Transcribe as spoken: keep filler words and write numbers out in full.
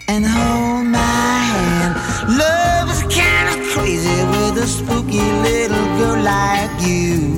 and hold my hand. Love is kind of crazy with a spooky little girl like you.